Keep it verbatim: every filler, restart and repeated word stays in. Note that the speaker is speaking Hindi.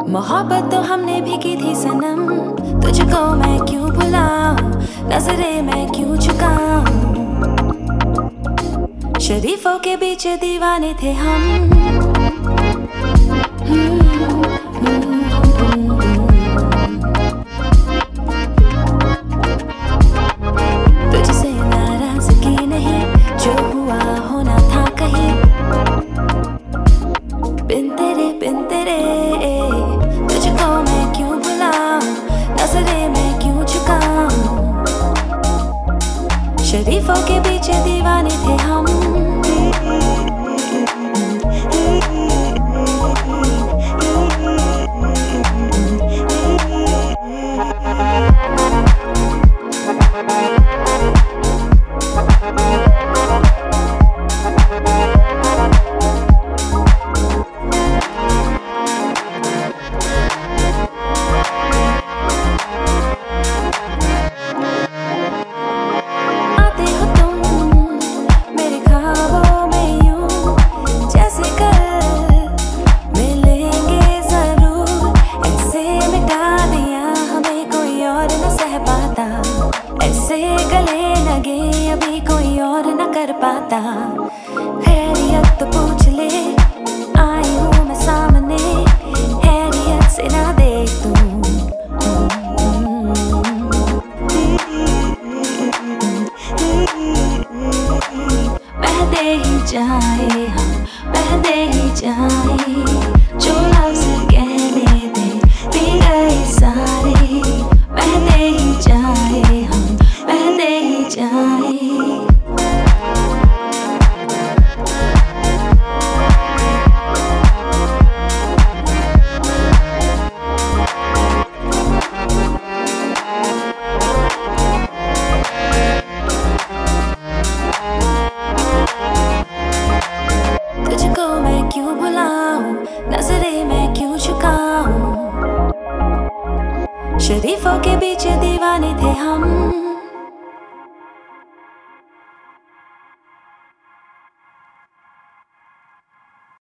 मोहब्बत तो हमने भी की थी सनम, तुझको मैं क्यों भुलाऊं, नजरें मैं क्यों झुकाऊं। शरीफों के बीच दीवाने थे हम। तुझसे नाराजगी नहीं, जो हुआ होना था कहीं। बिन तेरे बिन तेरे तुझको मैं क्यों भुलाऊं, नजरें मैं क्यों झुकाऊं। शरीफों के बीच दीवाने थे हम। ऐसे गले लगे अभी कोई और न कर पाता। खैरियत तो पूछ ले, आई हूँ मैं सामने, खैरियत से ना देख तू। बहते ही जाए हम, बहते ही जाए, जो लफ्ज़ कहने दे पी गए सारे। बहते ही जाए हम, बहते ही जाए। तुझको मैं क्यों भुलाऊं, नजरें मैं क्यों झुकाऊं। शरीफों के बीच दीवाने थे हम।